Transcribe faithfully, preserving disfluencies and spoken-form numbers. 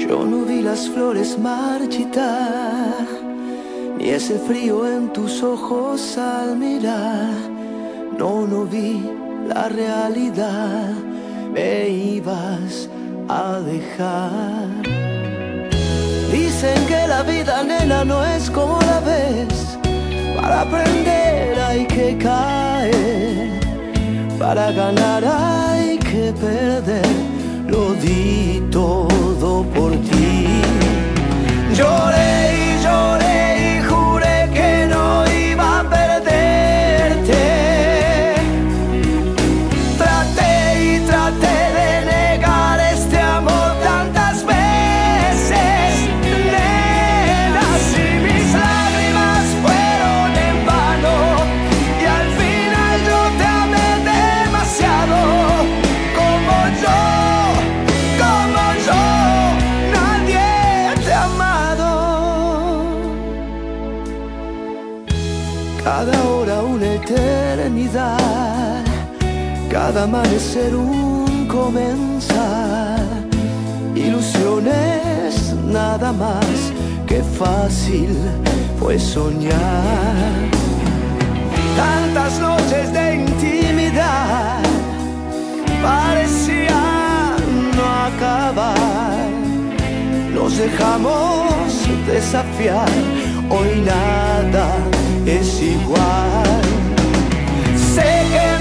Yo no vi las flores marchitar, ni ese frío en tus ojos al mirar. No, no vi la realidad, me ibas a dejar. Dicen que la vida, nena, no es como la ves. Para aprender hay que caer, para ganar hay que perder. Lo di todo por ti. Lloré y lloré y juré que no iba a perderte. Traté y traté de negar este amor tantas veces, nena, si mis lágrimas fueron en vano y al final yo te amé demasiado. Como yo, como yo, nadie te ha amado. Cada hora una eternidad, cada amanecer un comenzar. Ilusiones nada más, que fácil fue soñar. Tantas noches de intimidad parecían no acabar. Nos dejamos desafiar, hoy nada es igual. Sé que